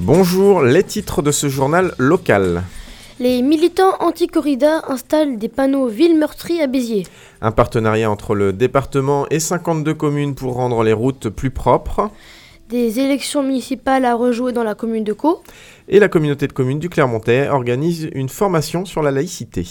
Bonjour, les titres de ce journal local. Les militants anti-corrida installent des panneaux ville meurtrie à Béziers. Un partenariat entre le département et 52 communes pour rendre les routes plus propres. Des élections municipales à rejouer dans la commune de Caux. Et la communauté de communes du Clermontais organise une formation sur la laïcité.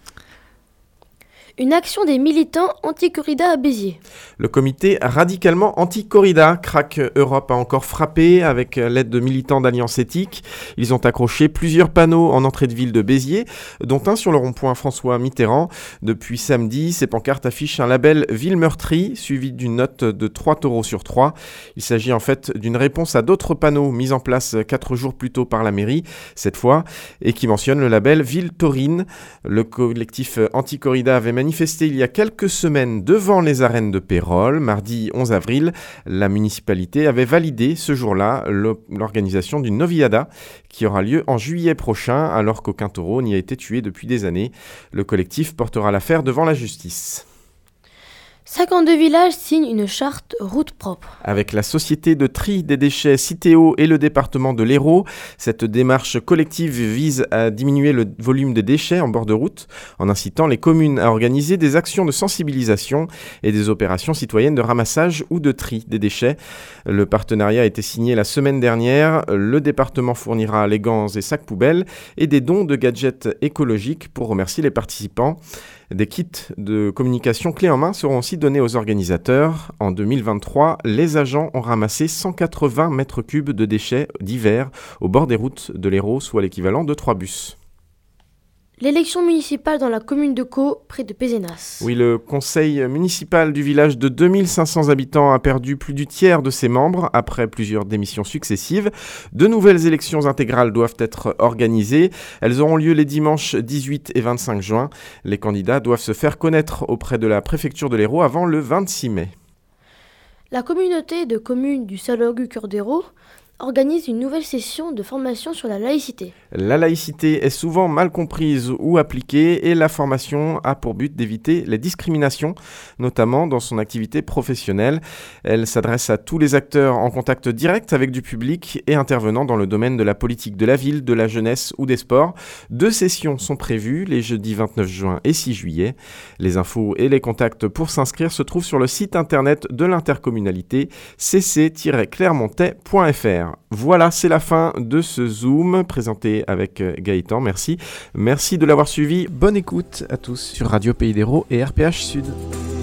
Une action des militants anti-corrida à Béziers. Le comité radicalement anti-corrida, Crac Europe, a encore frappé avec l'aide de militants d'Alliance Éthique. Ils ont accroché plusieurs panneaux en entrée de ville de Béziers, dont un sur le rond-point François Mitterrand. Depuis samedi, ces pancartes affichent un label Ville meurtrie, suivi d'une note de 3 taureaux sur 3. Il s'agit en fait d'une réponse à d'autres panneaux mis en place 4 jours plus tôt par la mairie, cette fois, et qui mentionnent le label Ville taurine. Le collectif anti-corrida avait manifesté il y a quelques semaines devant les arènes de Pérols. Mardi 11 avril, la municipalité avait validé ce jour-là l'organisation d'une noviada qui aura lieu en juillet prochain, alors qu'aucun taureau n'y a été tué depuis des années. Le collectif portera l'affaire devant la justice. 52 villages signent une charte route propre. Avec la société de tri des déchets Citeo et le département de l'Hérault, cette démarche collective vise à diminuer le volume des déchets en bord de route en incitant les communes à organiser des actions de sensibilisation et des opérations citoyennes de ramassage ou de tri des déchets. Le partenariat a été signé la semaine dernière. Le département fournira les gants et sacs poubelles et des dons de gadgets écologiques pour remercier les participants. Des kits de communication clés en main seront aussi donnés aux organisateurs. En 2023, les agents ont ramassé 180 mètres cubes de déchets divers au bord des routes de l'Hérault, soit l'équivalent de 3 bus. L'élection municipale dans la commune de Caux, près de Pézenas. Oui, le conseil municipal du village de 2500 habitants a perdu plus du tiers de ses membres après plusieurs démissions successives. De nouvelles élections intégrales doivent être organisées. Elles auront lieu les dimanches 18 et 25 juin. Les candidats doivent se faire connaître auprès de la préfecture de l'Hérault avant le 26 mai. La communauté de communes du Salogu-Cœur d'Hérault organise une nouvelle session de formation sur la laïcité. La laïcité est souvent mal comprise ou appliquée et la formation a pour but d'éviter les discriminations, notamment dans son activité professionnelle. Elle s'adresse à tous les acteurs en contact direct avec du public et intervenant dans le domaine de la politique de la ville, de la jeunesse ou des sports. 2 sessions sont prévues les jeudis 29 juin et 6 juillet. Les infos et les contacts pour s'inscrire se trouvent sur le site internet de l'intercommunalité cc-clermontais.fr. Voilà, c'est la fin de ce Zoom présenté avec Gaëtan. Merci de l'avoir suivi. Bonne écoute à tous sur Radio Pays d'Hérault et RPH Sud.